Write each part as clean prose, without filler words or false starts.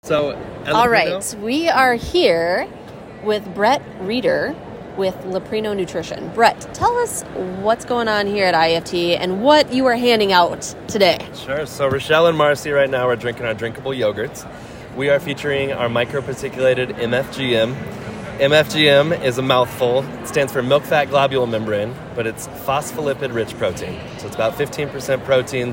So, all right, we are here with Brett Reeder with Leprino Nutrition. Brett, tell us what's going on here at IFT and what you are handing out today. Sure. So Rochelle and Marcy right now are drinking our drinkable yogurts. We are featuring our microparticulated MFGM. MFGM is a mouthful. It stands for milk fat globule membrane, but it's phospholipid-rich protein. So it's about 15% protein,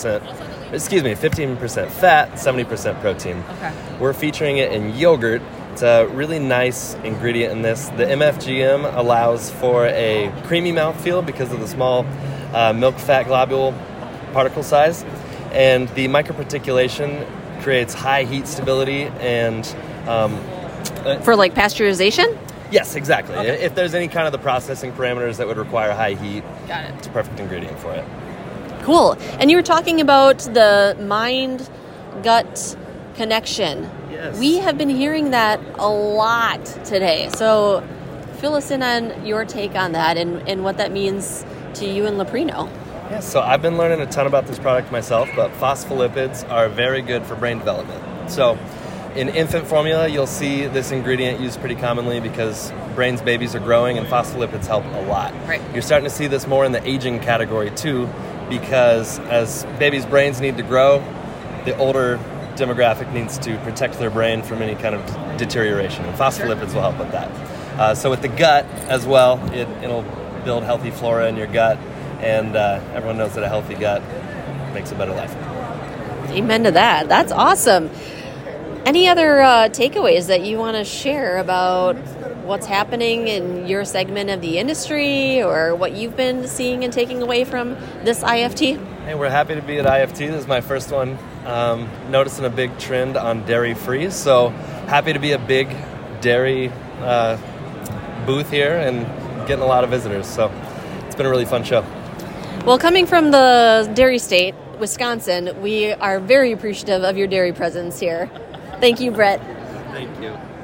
15% fat, 70% protein. Okay. We're featuring it in yogurt. It's a really nice ingredient in this. The MFGM allows for a creamy mouthfeel because of the small milk fat globule particle size. And the microparticulation creates high heat stability and... for like pasteurization? Yes, exactly. Okay. If there's any kind of the processing parameters that would require high heat, got it. It's a perfect ingredient for it. Cool. And you were talking about the mind-gut connection. Yes. We have been hearing that a lot today. So fill us in on your take on that and what that means to you and Leprino. Yeah, so I've been learning a ton about this product myself, but phospholipids are very good for brain development. So in infant formula, you'll see this ingredient used pretty commonly because babies are growing and phospholipids help a lot. Right. You're starting to see this more in the aging category too, because as babies' brains need to grow, the older demographic needs to protect their brain from any kind of deterioration, and phospholipids will help with that. So with the gut as well, it'll build healthy flora in your gut, and everyone knows that a healthy gut makes a better life. Amen to that. That's awesome. Any other takeaways that you want to share about what's happening in your segment of the industry or what you've been seeing and taking away from this IFT? Hey, we're happy to be at IFT. This is my first one. Noticing a big trend on dairy-free, so happy to be a big dairy booth here and getting a lot of visitors. So it's been a really fun show. Well, coming from the dairy state, Wisconsin, we are very appreciative of your dairy presence here. Thank you, Brett. Thank you.